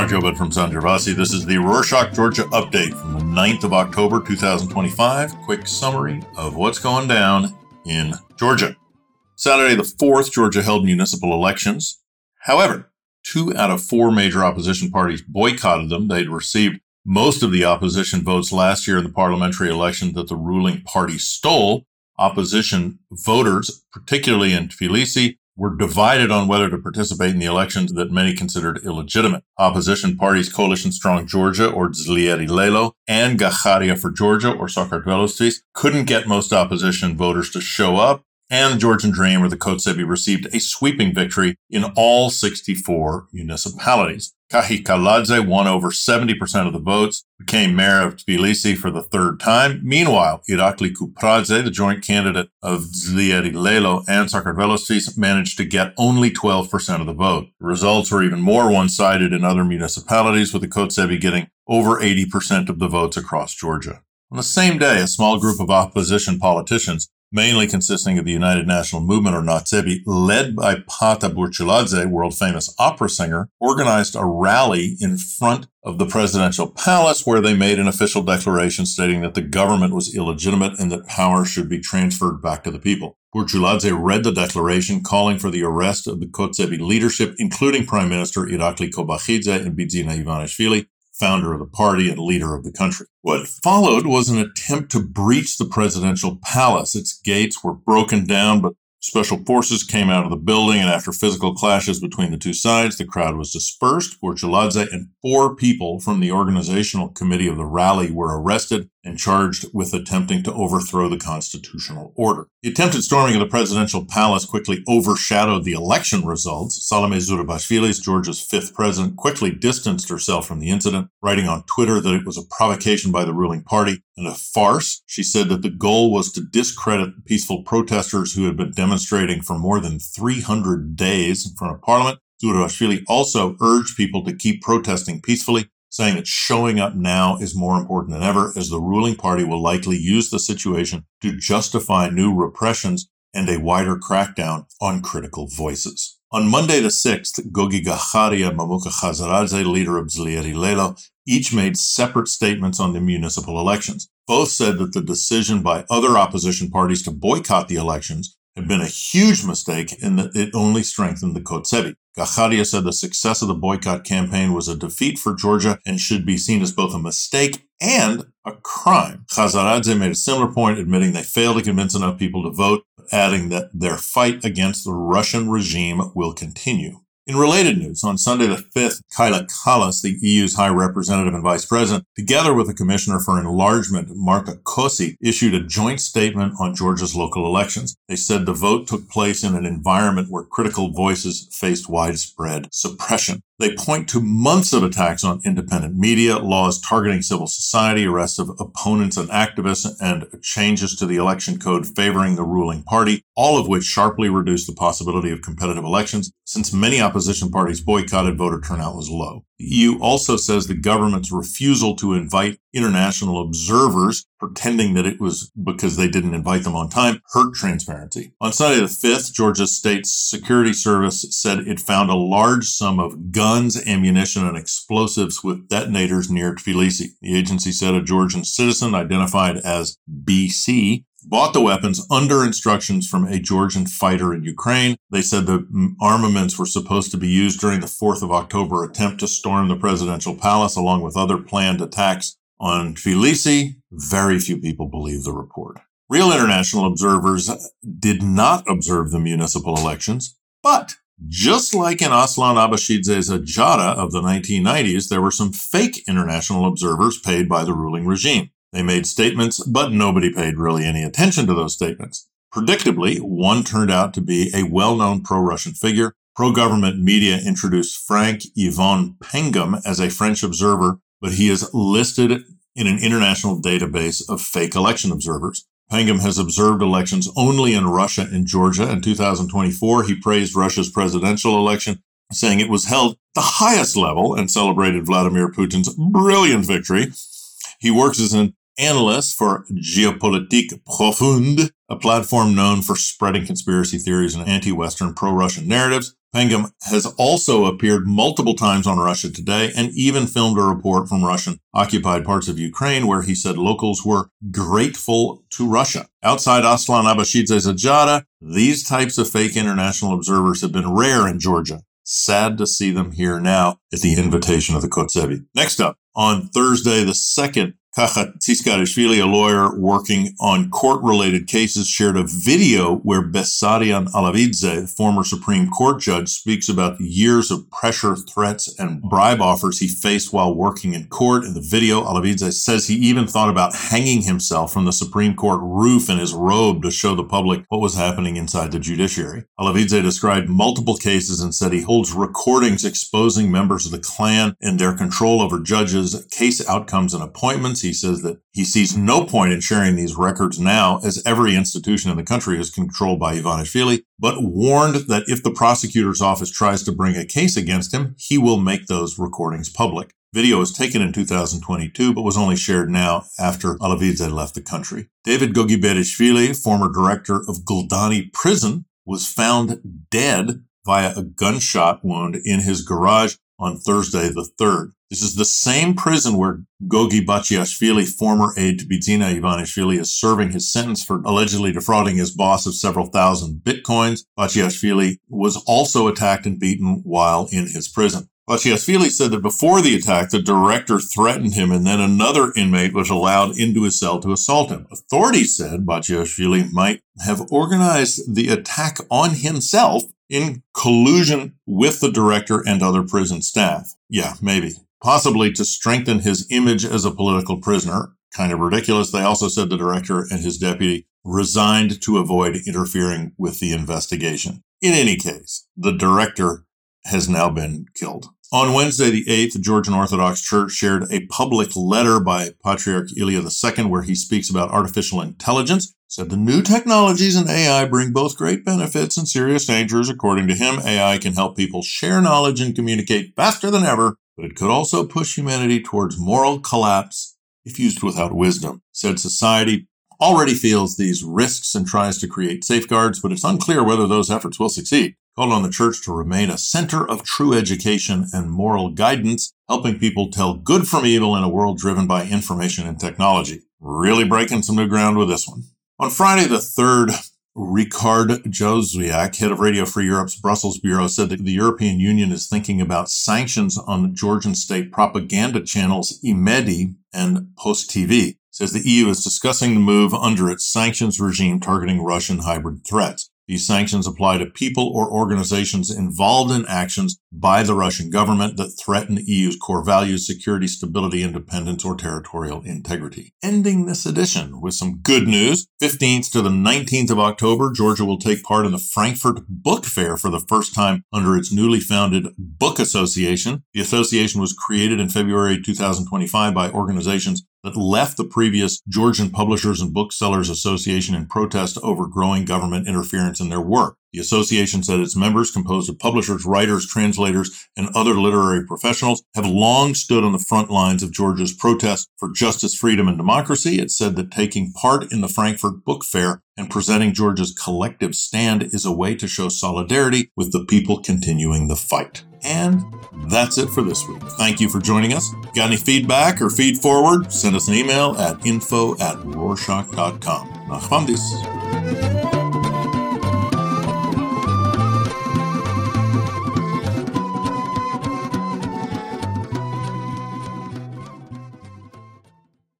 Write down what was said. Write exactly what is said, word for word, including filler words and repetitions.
Mark Jobert from San Gervasi. This is the Rorschach, Georgia update from the ninth of October, twenty twenty-five. Quick summary of what's going down in Georgia. Saturday the fourth, Georgia held municipal elections. However, two out of four major opposition parties boycotted them. They'd received most of the opposition votes last year in the parliamentary election that the ruling party stole. Opposition voters, particularly in Tbilisi, were divided on whether to participate in the elections that many considered illegitimate. Opposition parties Coalition Strong Georgia, or Zlieri Lelo, and Gacharia for Georgia, or Sakartvelostis, couldn't get most opposition voters to show up, and the Georgian Dream, or the Kotsebi, received a sweeping victory in all sixty-four municipalities. Kahi Kaladze won over seventy percent of the votes, became mayor of Tbilisi for the third time. Meanwhile, Irakli Kupradze, the joint candidate of Zlieri Lelo and Sakartvelostis, managed to get only twelve percent of the vote. The results were even more one-sided in other municipalities, with the Kotsebi getting over eighty percent of the votes across Georgia. On the same day, a small group of opposition politicians, mainly consisting of the United National Movement, or Natsebi, led by Pata Burchuladze, world-famous opera singer, organized a rally in front of the presidential palace where they made an official declaration stating that the government was illegitimate and that power should be transferred back to the people. Burchuladze read the declaration calling for the arrest of the Kotsebi leadership, including Prime Minister Irakli Kobakhidze and Bidzina Ivanishvili, founder of the party and leader of the country. What followed was an attempt to breach the presidential palace. Its gates were broken down, but special forces came out of the building, and after physical clashes between the two sides, the crowd was dispersed. Burchuladze and four people from the organizational committee of the rally were arrested and charged with attempting to overthrow the constitutional order. The attempted storming of the presidential palace quickly overshadowed the election results. Salome Zurabashvili, Georgia's fifth president, quickly distanced herself from the incident, writing on Twitter that it was a provocation by the ruling party and a farce. She said that the goal was to discredit peaceful protesters who had been demonstrating for more than three hundred days in front of parliament. Zurabashvili also urged people to keep protesting peacefully, saying that showing up now is more important than ever, as the ruling party will likely use the situation to justify new repressions and a wider crackdown on critical voices. On Monday the sixth, Gogi Gacharia and Mamuka Khazaradze, leader of Zlieri Lelo, each made separate statements on the municipal elections. Both said that the decision by other opposition parties to boycott the elections had been a huge mistake and that it only strengthened the Kotsebi. Gacharia said the success of the boycott campaign was a defeat for Georgia and should be seen as both a mistake and a crime. Khazaradze made a similar point, admitting they failed to convince enough people to vote, adding that their fight against the Russian regime will continue. In related news, on Sunday the fifth, Kaila Kallas, the E U's High Representative and Vice President, together with the Commissioner for Enlargement, Marta Kosi, issued a joint statement on Georgia's local elections. They said the vote took place in an environment where critical voices faced widespread suppression. They point to months of attacks on independent media, laws targeting civil society, arrests of opponents and activists, and changes to the election code favoring the ruling party, all of which sharply reduced the possibility of competitive elections, since many opposition parties boycotted, voter turnout was low. The E U also says the government's refusal to invite international observers, pretending that it was because they didn't invite them on time, hurt transparency. On Sunday the fifth, Georgia's state security service said it found a large sum of guns, ammunition, and explosives with detonators near Tbilisi. The agency said a Georgian citizen identified as B C bought the weapons under instructions from a Georgian fighter in Ukraine. They said the armaments were supposed to be used during the fourth of October attempt to storm the presidential palace, along with other planned attacks on Tbilisi. Very few people believe the report. Real international observers did not observe the municipal elections, but just like in Aslan Abashidze's Ajara of the nineteen nineties, there were some fake international observers paid by the ruling regime. They made statements, but nobody paid really any attention to those statements. Predictably, one turned out to be a well-known pro-Russian figure. Pro-government media introduced Frank Yvon Pengam as a French observer, but he is listed in an international database of fake election observers. Pengam has observed elections only in Russia and Georgia. In two thousand twenty-four, he praised Russia's presidential election, saying it was held at the highest level, and celebrated Vladimir Putin's brilliant victory. He works as an analyst for Géopolitique Profonde, a platform known for spreading conspiracy theories and anti-Western pro-Russian narratives. Pengam has also appeared multiple times on Russia Today and even filmed a report from Russian-occupied parts of Ukraine where he said locals were grateful to Russia. Outside Aslan Abashidze's Ajada, these types of fake international observers have been rare in Georgia. Sad to see them here now at the invitation of the Kotzevi. Next up, on Thursday the second, Kacha Tsiskariishvili, a lawyer working on court-related cases, shared a video where Bessarion Alavidze, former Supreme Court judge, speaks about the years of pressure, threats, and bribe offers he faced while working in court. In the video, Alavidze says he even thought about hanging himself from the Supreme Court roof in his robe to show the public what was happening inside the judiciary. Alavidze described multiple cases and said he holds recordings exposing members of the Klan and their control over judges, case outcomes, and appointments. He says that he sees no point in sharing these records now, as every institution in the country is controlled by Ivanishvili, but warned that if the prosecutor's office tries to bring a case against him, he will make those recordings public. Video was taken in two thousand twenty-two, but was only shared now after Alavidze left the country. David Gogiberishvili, former director of Guldani Prison, was found dead via a gunshot wound in his garage on Thursday the third. This is the same prison where Gogi Bachiashvili, former aide to Bidzina Ivanishvili, is serving his sentence for allegedly defrauding his boss of several thousand bitcoins. Bachiashvili was also attacked and beaten while in his prison. Bachiashvili said that before the attack, the director threatened him and then another inmate was allowed into his cell to assault him. Authorities said Bachiashvili might have organized the attack on himself in collusion with the director and other prison staff. Yeah, maybe. Possibly to strengthen his image as a political prisoner. Kind of ridiculous. They also said the director and his deputy resigned to avoid interfering with the investigation. In any case, the director has now been killed. On Wednesday the eighth, the Georgian Orthodox Church shared a public letter by Patriarch Ilya the Second where he speaks about artificial intelligence. Said the new technologies and A I bring both great benefits and serious dangers. According to him, A I can help people share knowledge and communicate faster than ever, but it could also push humanity towards moral collapse if used without wisdom. Said society already feels these risks and tries to create safeguards, but it's unclear whether those efforts will succeed. Called on the church to remain a center of true education and moral guidance, helping people tell good from evil in a world driven by information and technology. Really breaking some new ground with this one. On Friday the third, Ricard Jozwiak, head of Radio Free Europe's Brussels bureau, said that the European Union is thinking about sanctions on Georgian state propaganda channels Imedi and Post T V. Says the E U is discussing the move under its sanctions regime targeting Russian hybrid threats. These sanctions apply to people or organizations involved in actions by the Russian government that threaten the E U's core values, security, stability, independence, or territorial integrity. Ending this edition with some good news. fifteenth to the nineteenth of October, Georgia will take part in the Frankfurt Book Fair for the first time under its newly founded Book Association. The association was created in February two thousand twenty-five by organizations that left the previous Georgian Publishers and Booksellers Association in protest over growing government interference in their work. The association said its members, composed of publishers, writers, translators, and other literary professionals, have long stood on the front lines of Georgia's protest for justice, freedom, and democracy. It said that taking part in the Frankfurt Book Fair and presenting Georgia's collective stand is a way to show solidarity with the people continuing the fight. And that's it for this week. Thank you for joining us. Got any feedback or feed forward? Send us an email at info at rorschach dot com. Nachmandis.